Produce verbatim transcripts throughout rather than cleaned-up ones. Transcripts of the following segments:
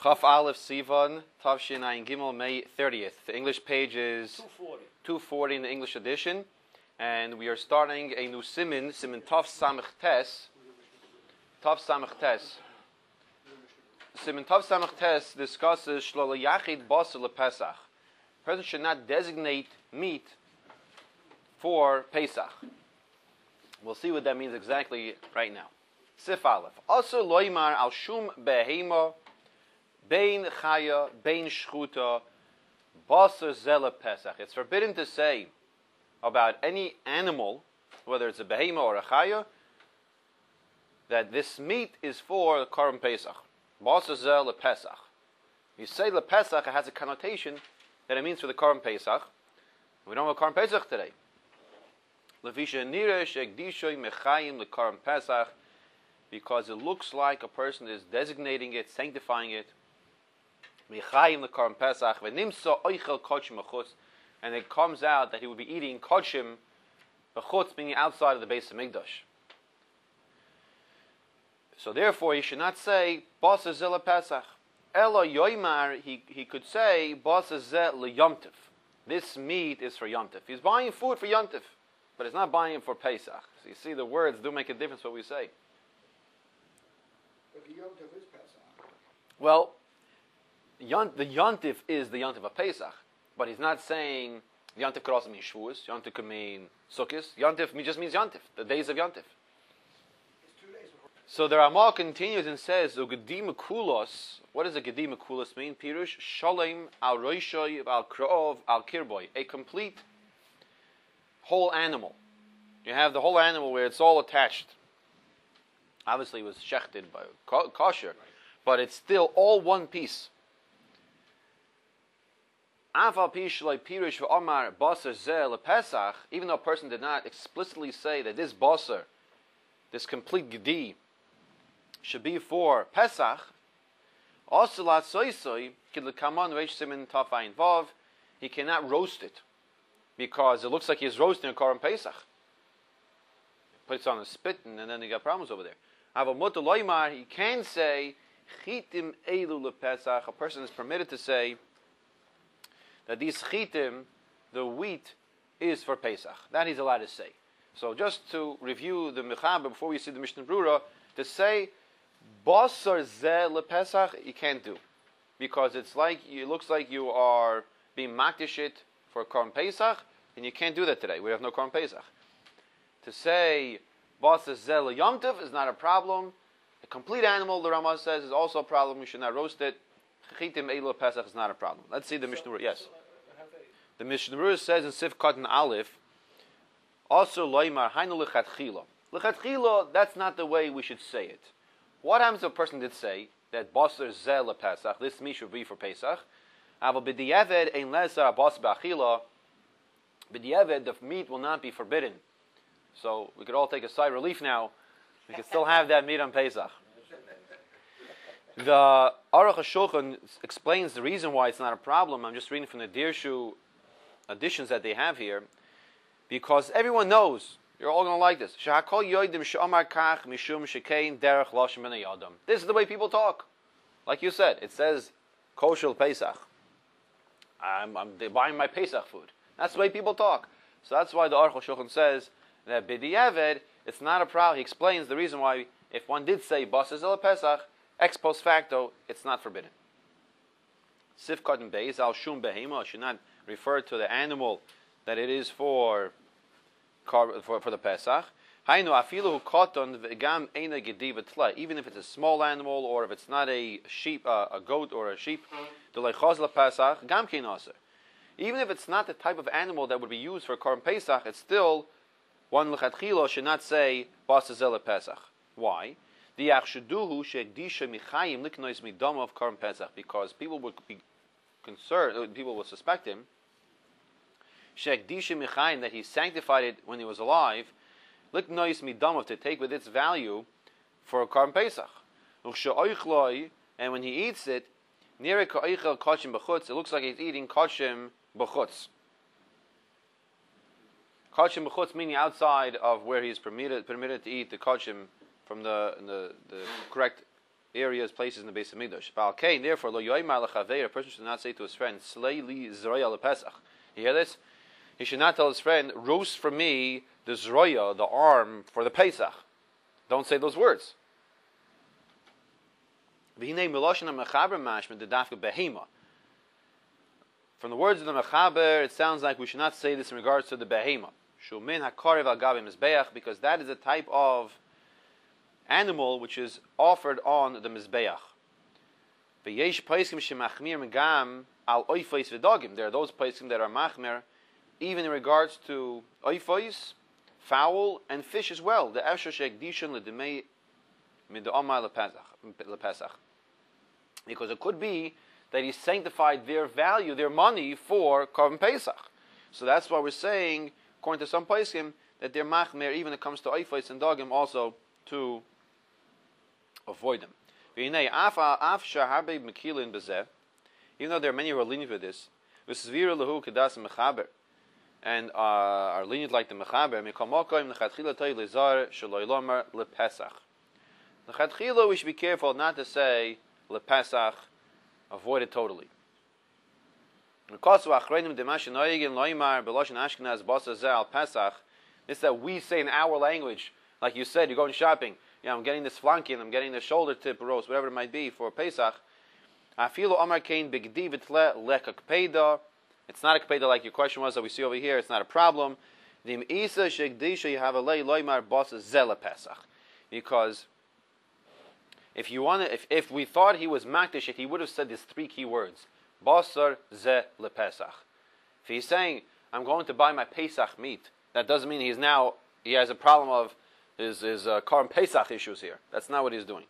Chaf Aleph Sivan, Tavshin Ayin Gimel, May thirtieth. The English page is two forty in the English edition. And we are starting a new simin, simin Tav Samech Tes. Tav Samech Tes. Simin Tav Samech Tes discusses Shlola Yachid Basar LePesach. A person should not designate meat for Pesach. We'll see what that means exactly right now. Sif Aleph. Also loymar al shum behema bein chaya bein shchuta basar zela pesach. It's forbidden to say about any animal, whether it's a behema or a chaya, that this meat is for the Korban Pesach. Basar zela pesach. You say le pesach, it has a connotation that it means for the Korban Pesach. We don't have a Korban Pesach today. Levisha nirash egdishoy mechayim le Korban Pesach. Because it looks like a person is designating it, sanctifying it. Mechayim le Korban Pesach, v'nimsa oichel kodshim b'chutz, and it comes out that he would be eating kodshim b'chutz, meaning outside of the Beis Hamikdash. So therefore, he should not say basar zeh lePesach. Elo yoymar, he he could say basar zeh leYomtiv. This meat is for Yom Tov. He's buying food for Yom Tov, but he's not buying it for Pesach. So you see, the words do make a difference what we say. But the Yom Tov is Pesach. Well, Yont, the Yontif is the Yontif of Pesach, but he's not saying Yontif could also mean Shavuos, Yontif could mean Sukkot. Yontif just means Yontif, the days of Yontif. It's two days before. So the Ramah continues and says, "Ugedim kulos." What does a gedim kulos mean? Pirush shalem al roishoy al krov al kirboy, a complete whole animal. You have the whole animal where it's all attached. Obviously, it was shechted by kosher, but it's still all one piece. Even though a person did not explicitly say that this basar, this complete gedi, should be for Pesach, he cannot roast it because it looks like he's roasting a Korban Pesach. Puts it on a spit and then you got problems over there. He can say, chitim elu lePesach. A person is permitted to say that these chitim, the wheat, is for Pesach. That he's allowed to say. So just to review the Mechaber before we see the Mishnah Brura, to say basar zeh lePesach, you can't do, because it's like it looks like you are being makdish it for Korban Pesach, and you can't do that today. We have no Korban Pesach. To say basar zeh leYom Tov is not a problem. A complete animal, the Ramah says, is also a problem. We should not roast it. Chitim elu Pesach is not a problem. Let's see the Mishnah Brura. Yes. The Mishnah Brura says in Sif Katan Aleph, also loymar hainu lechatchila. Lechatchila, that's not the way we should say it. What happens if a person did say that basar zeh lePesach, this meat should be for Pesach, aval b'diavad ein lesar basar b'achila, b'diavad, the meat will not be forbidden. So we could all take a sigh of relief now. We could still have that meat on Pesach. The Aruch HaShulchan explains the reason why it's not a problem. I'm just reading from the Dirshu editions that they have here, because everyone knows, you're all going to like this. This is the way people talk. Like you said, it says kosher Pesach. I'm, I'm they're buying my Pesach food. That's the way people talk. So that's why the Aruch HaShulchan says that b'diavad, it's not a problem. He explains the reason why, if one did say basar zeh lePesach, ex post facto, it's not forbidden. Sif Katan Beis al shum behema should not refer to the animal that it is for for, for the Pesach. Hainu afilu katan v'gam eina gedi v'tla. Even if it's a small animal, or if it's not a sheep, uh, a goat or a sheep, the leichaz lePesach gam kein aser. Even if it's not the type of animal that would be used for Korban Pesach, it's still one lechatchila should not say basar zeh lePesach. Why? Because people would be concerned, people would suspect him that he sanctified it when he was alive, to take with its value for a Korban Pesach. And when he eats it, it looks like he's eating kodshim b'chutz. Kodshim b'chutz meaning outside of where he is permitted permitted to eat the kodshim from the the, the correct areas, places in the base of Mikdash. Balkain, therefore, lo yoymar lechaveir, a person should not say to his friend, slay li zroya lepesach. You hear this? He should not tell his friend, roast for me the zroya, the arm for the Pesach. Don't say those words. V'hinei miloshin ha-mechaber mashma de dafka behema. From the words of the Mechaber, it sounds like we should not say this in regards to the behema. Shumin hakarev al gabi mizbeach, because that is a type of animal which is offered on the mizbeach. V'yesh paiskim shemachmir megam al oifos v'dogim. There are those paiskim that are machmir, even in regards to oifos, fowl, and fish as well. The efshar she'ekdishon l'demei mid'amah lepesach. Because it could be that he sanctified their value, their money, for Korban Pesach. So that's why we're saying, according to some paiskim, that they're machmer, even when it comes to oifos and dogim, also to avoid them. Even though there are many who are lenient with this, and uh, are lenient like the Mechaber, we should be careful not to say lepesach, avoid it totally. This is that we say in our language, like you said, you're going shopping. Yeah, I'm getting this flankin, I'm getting the shoulder tip roast, whatever it might be for Pesach. It's not a kpeda like your question was that we see over here. It's not a problem. Because if you want to, if, if we thought he was makdish, he would have said these three key words: basar ze lepesach. If he's saying, "I'm going to buy my Pesach meat," that doesn't mean he's now he has a problem of his his uh, Korban Pesach issues here. That's not what he's doing.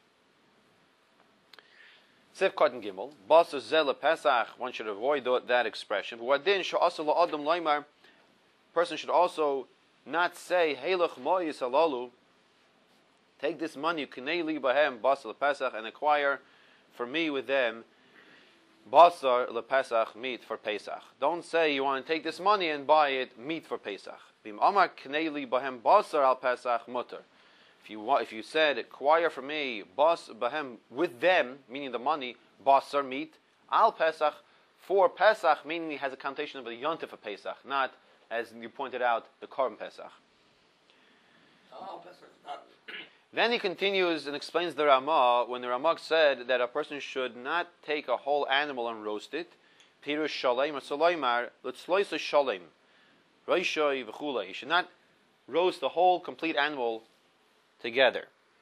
Sif Cotton Gimel, basar ze lepesach. One should avoid that expression. But then she'asal la'adam loymar. Person should also not say "Heilach moyis halalu." Take this money, Knei li bahem basar lepesach, and acquire for me with them basar lepesach, meat for Pesach. Don't say you want to take this money and buy it meat for Pesach. Bim amar Knei li bahem basar al Pesach mutter. If you if you said acquire for me bas bahem with them, meaning the money, basar meat al Pesach for Pesach, meaning it has a connotation of the yontif for Pesach, not as you pointed out the Korban Pesach. Al Pesach is not. Then he continues and explains the Ramah when the Ramah said that a person should not take a whole animal and roast it. Pirush shalem or saloimar, let's slice a shalem. Reishoy v'chula. You should not roast the whole complete animal together.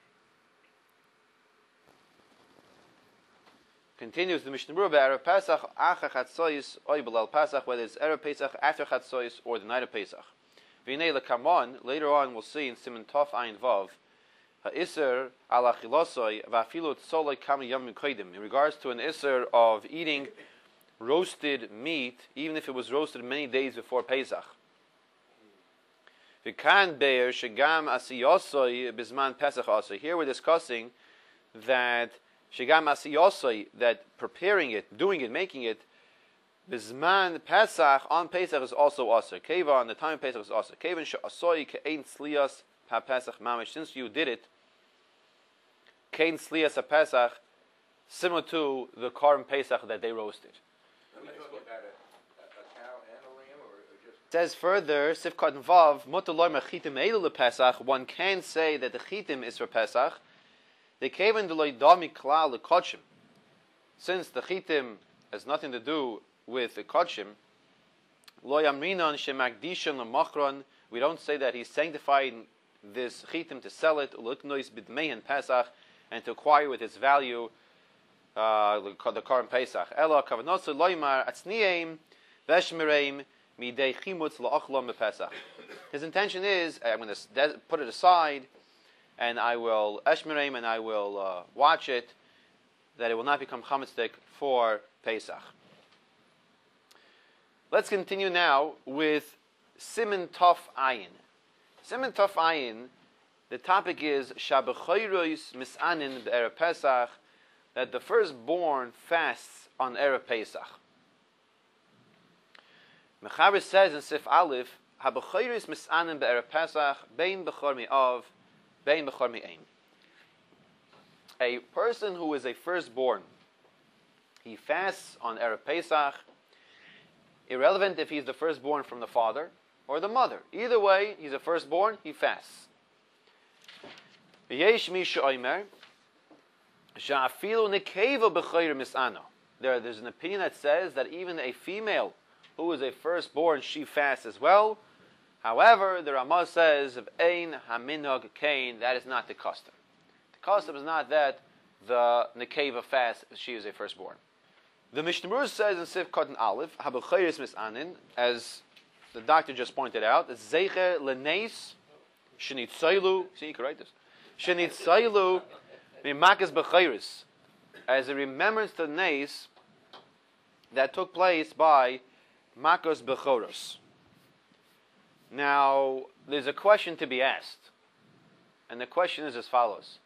Continues the Mishnah Berurah, Erev Pesach, Acha Chatzois, Oibel al Pesach, whether it's Erev Pesach, after Chatzois, or the night of Pesach. V'nei lekamon, later on we'll see in Siman Tov Ayin Vav, Ha'isr ala chilosoi va'afilu tzoloi kami yom kodim. In regards to an isr of eating roasted meat, even if it was roasted many days before Pesach. V'kan be'er shegam asiyosoi bizman Pesach also. Here we're discussing that shegam asiyosoi, that preparing it, doing it, making it, bizman Pesach on Pesach is also also. Keva on the time of Pesach is also. Keva she'asoi ke'ein tzlias ha Pesach mamish. Since you did it, Kain Slias Pesach, similar to the Korban Pesach that they roasted. Are we talking about a, a, a cow and a lamb, or, or just? It says further, Sifkat Vav, Mutalor Mechitim Eilu Pesach. One can say that the Chitim is for Pesach. They came in the Loidami Klal the Kodshim. Since the Chitim has nothing to do with the Kodshim, Loyamrinon Shemakdishon Lemachron. We don't say that he's sanctifying this Chitim to sell it, Uluknois Bidmehen Pesach, and to acquire with its value uh, the Korban Pesach. Ela kavanosu loymar atzniim veshmereim midei chimutz la'ochlom bepesach. His intention is, I'm going to put it aside, and I will eshmereim, and I will uh, watch it, that it will not become chametzik for Pesach. Let's continue now with Siman Tov Ayin. Siman Tov Ayin. The topic is Shabachayros Misanin Erev Pesach, that the firstborn fasts on Erev Pesach. Mechaber says in Sif Aleph, Habachayros Misanin Erev Pesach, Bein Bechor Mi'av, Bein Bechor Mi'ein. a person who is a firstborn, he fasts on Erev Pesach, irrelevant if he's the firstborn from the father or the mother. Either way, he's a firstborn, he fasts. V'yesh mi she'omer, she'afilu nekeva b'chayr mis'ano. There, there's an opinion that says that even a female who is a firstborn, she fasts as well. However, the Ramah says, of ein haminog kain, that is not the custom. The custom is not that the nekeva fasts if she is a firstborn. The Mishnah Berurah says in Sif Katan Aleph, habachayris misanin, as the doctor just pointed out, zeicher leneis shenitzailu. See, you can write this. Shenitzailu mimakas b'chayris, as a remembrance to the neis that took place by makos bechoros. Now, there's a question to be asked, and the question is as follows: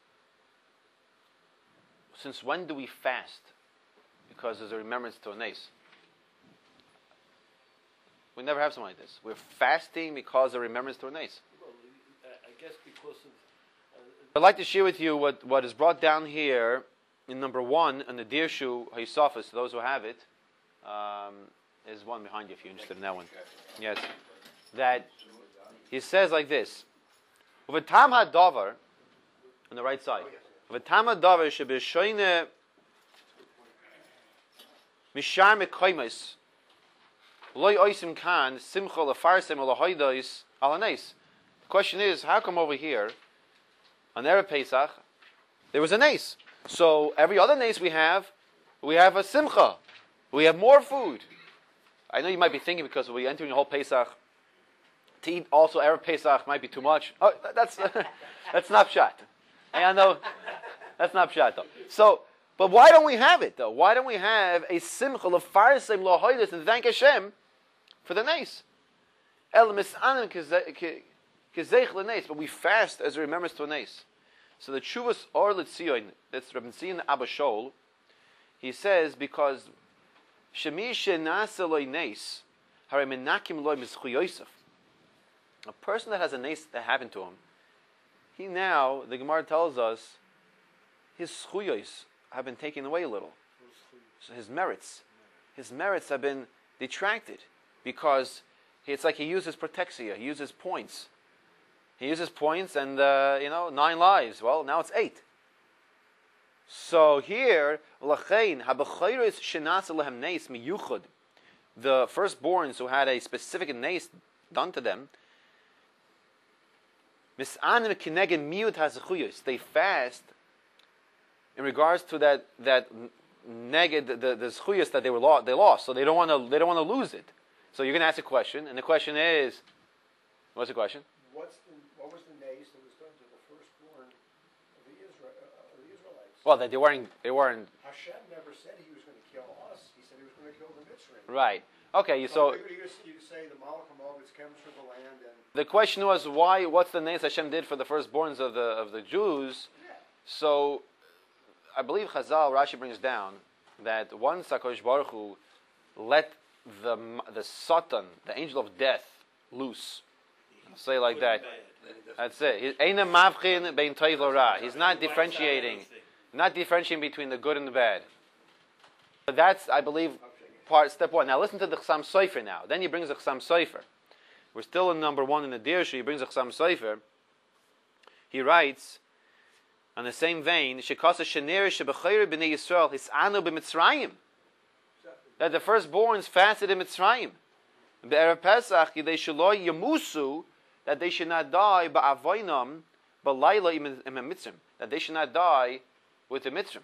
since when do we fast? Because there's a remembrance to a nace. We never have something like this. We're fasting because of remembrance to a nace. Well, I guess because of... Uh, I'd like to share with you what, what is brought down here in number one on the Dirshu Haysafis, those who have it. Um, there's one behind you if you're interested in that one. Yes. That he says like this. Uvetam hadavar, on the right side. Uvetam hadavar shebeshoyne Mishar mekoymes loy oisim kan simcha lefarsem olahoidos alanes. The question is, how come over here on Erev Pesach there was a nace? So every other nace we have, we have a simcha, we have more food. I know you might be thinking because we're entering the whole Pesach to eat also Erev Pesach might be too much. Oh, that's that's not pshat. I know that's not pshat though. So. But why don't we have it though? Why don't we have a simcha lefarsem lahoidus and thank Hashem for the nace? El misanim kezeich lenace, but we fast as a remembrance to a nace. So the Tshuvas Or L'Tzion, that's Rabbi Zion Abba Shaul, he says because shemi shenasa loy nace harei menakim loy mizchu Yosef. A person that has a nace that happened to him, he now the Gemara tells us his schuyos have been taken away a little. So his merits, his merits have been detracted because it's like he uses protexia, he uses points. He uses points and, uh, you know, nine lives. Well, now it's eight. So here, the firstborns who had a specific nace done to them, they fast in regards to that that neged the the, the schuyas that they were lost, they lost, so they don't want to they don't want to lose it. So you're going to ask a question, and the question is, what's the question? What's the, what was the nace that was done to the firstborn of the, Israel, uh, of the Israelites? Well, that they weren't they weren't. Hashem never said He was going to kill us. He said He was going to kill the Mitzrayim. Right. Okay. So, so you, you say the Malachim always comes from the land, and the question was why? What's the nace Hashem did for the firstborns of the of the Jews? yeah. So. I believe Chazal, Rashi brings down that once HaKadosh Baruch Hu let the the Satan, the angel of death, loose, I'll say like that. That's it. He's not differentiating, not differentiating between the good and the bad. But that's, I believe, part step one. Now listen to the Chassam Sofer now. Then he brings the Chassam Sofer. We're still in number one in the Dirshu. He brings the Chassam Sofer. He writes. On the same vein, that the firstborns fasted in Mitzrayim. That they should not die that they should not die with the Mitzrayim.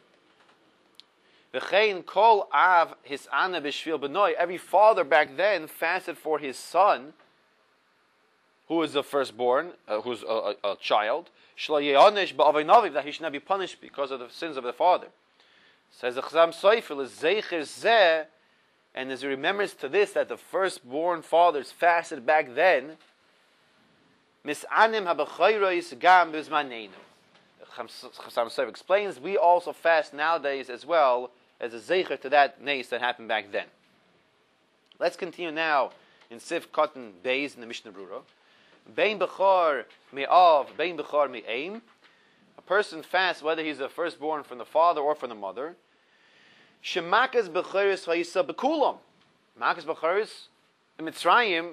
Every father back then fasted for his son, who was the firstborn, uh, who's a, a, a child, that he should not be punished because of the sins of the father. Says the Chassam Sofer is zeicher zeh, and as a remembrance to this, that the firstborn fathers fasted back then. Misanim habachayros gam bizmanenu. Chassam Sofer explains we also fast nowadays as well as a zeicher to that nace that happened back then. Let's continue now in Sif Katan Beis in the Mishnah Berurah. Bein bechor me'av, bein bechor me'eim, A person fasts whether he's the firstborn from the father or from the mother. Shemakas b'cheres ha'isa b'kulam. Makas b'cheres in Mitzrayim,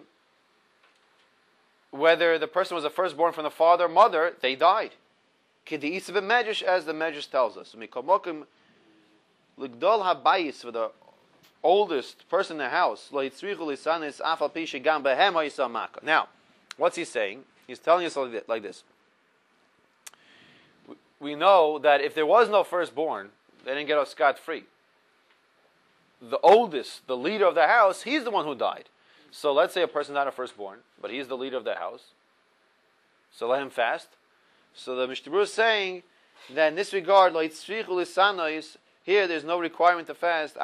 whether the person was the firstborn from the father or mother, they died. K'di isa b'medrash, as the medrash tells us. Mikomokim l'gdol habayis, for the oldest person in the house. Lo yitzrichu lisanis afal pi shegam behem ha'isa maka. Now, what's he saying? He's telling us like this. We know that if there was no firstborn, they didn't get off scot-free. The oldest, the leader of the house, he's the one who died. So let's say a person's not a firstborn, but he's the leader of the house. So let him fast. So the Mishnah Berurah is saying that in this regard, here there's no requirement to fast.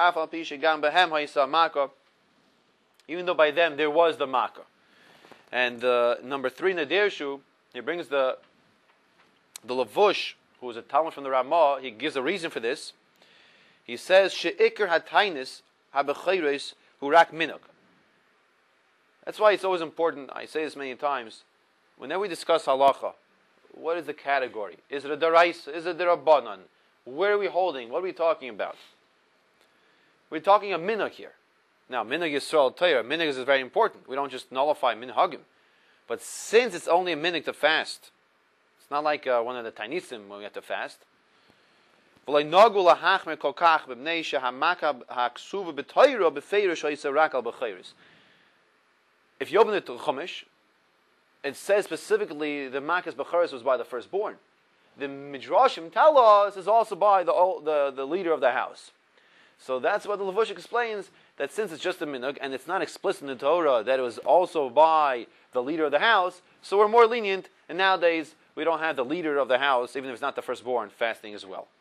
Even though by them there was the makkah. And uh, number three in the Dershu, he brings the the Lavush, who is a Talmud from the Ramah. He gives a reason for this. He says, "She'ikr hatainis habechayres hurak minuk." That's why it's always important. I say this many times. Whenever we discuss halacha, what is the category? Is it a daraisa? Is it a rabbanan? Where are we holding? What are we talking about? We're talking a minhag here. Now, minhag Yisrael Torah. Minhag is very important. We don't just nullify minhagim. But since it's only a minhag to fast, it's not like uh, one of the Tainisim when we have to fast. If you open it to Chumash, it says specifically the Makas B'charis was by the firstborn. The Midrashim tell us is also by the, the, the leader of the house. So that's what the Lavush explains, that since it's just a minhag and it's not explicit in the Torah that it was also by the leader of the house, so we're more lenient, and nowadays we don't have the leader of the house, even if it's not the firstborn, fasting as well.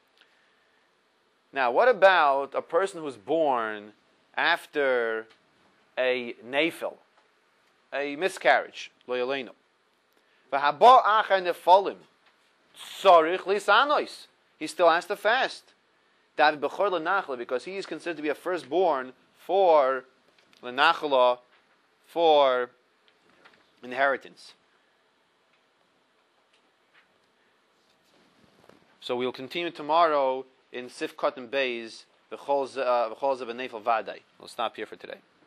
Now, what about a person who's born after a nafil, a miscarriage, lo yaleinu? V'haba achar nefalim, tzarich lisanois. He still has to fast. David b'chor lenachla, because he is considered to be a firstborn for lenachla, for inheritance. So we'll continue tomorrow in Sif Cotton Bays, the Cholz of a Nefel Vadai. We'll stop here for today.